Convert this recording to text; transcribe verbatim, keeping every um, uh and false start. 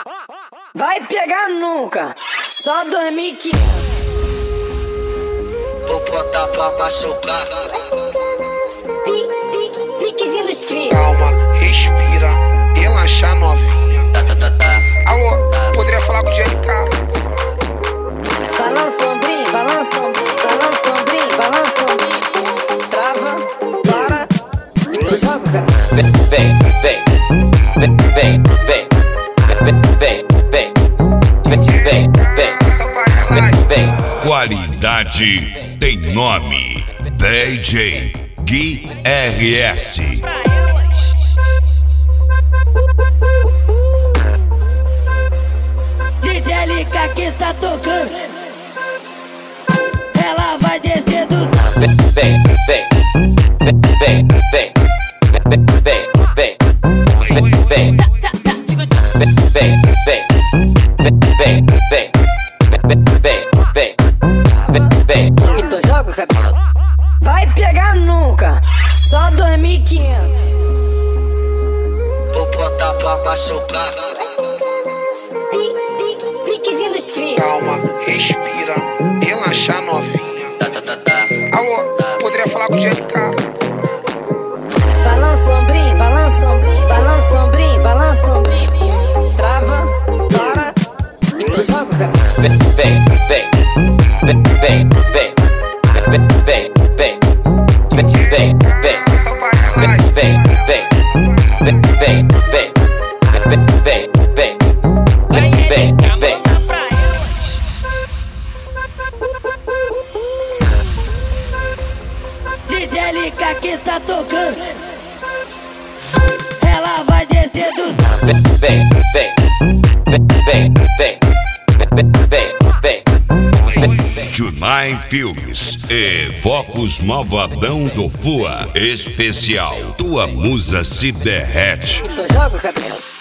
Vai pegar nunca, só dois mil e quinhentos. Vou botar pra machucar. Piquezinho dos crios. Calma, respira, relaxa novinha. Tá, tá, tá, tá. Alô, poderia falar com o G L K? Balança ombrinho, balança ombrinho, balança ombrinho, balança ombrinho. Trava, para, então joga. Vem, vem, vem, vem, vem, vem, vem, vem, vem, vem, vem, vem. Qualidade tem nome. D J Gui R S. D J L K que tá tocando, ela vai descer do Vem, vem, vem, vem, vem, vem, vem, vem, vem, vem, vem, vem, vem, vem, vem, vem, vem. Então joga o cabelo. Vai pegar nunca, só dois mil e quinhentos. Vou botar pra machucar. Piquezinho dos crios. Calma, respira, relaxa novinha. Tá, tá, tá, tá. Alô, poderia falar com o G L K? Balança ombrinho, balança ombrinho, balança ombrinho, balança ombrinho. Trava, para, então joga o cabelo. Vem, vem, vem, vem, vem, vem, vem, vem, vem, vem, vem, vem, Essa sacanagem. vem, vem, vem, vem, vem, vem, vem, vem, vem, vem, vem. D J L K que tá tocando, ela vai descer do Vem, vem, vem, vem, vem, vem, vem, vem, vem. Junai Filmes e Focus Malvadão do Fua. Especial. Tua musa se derrete. Então joga o cabelo.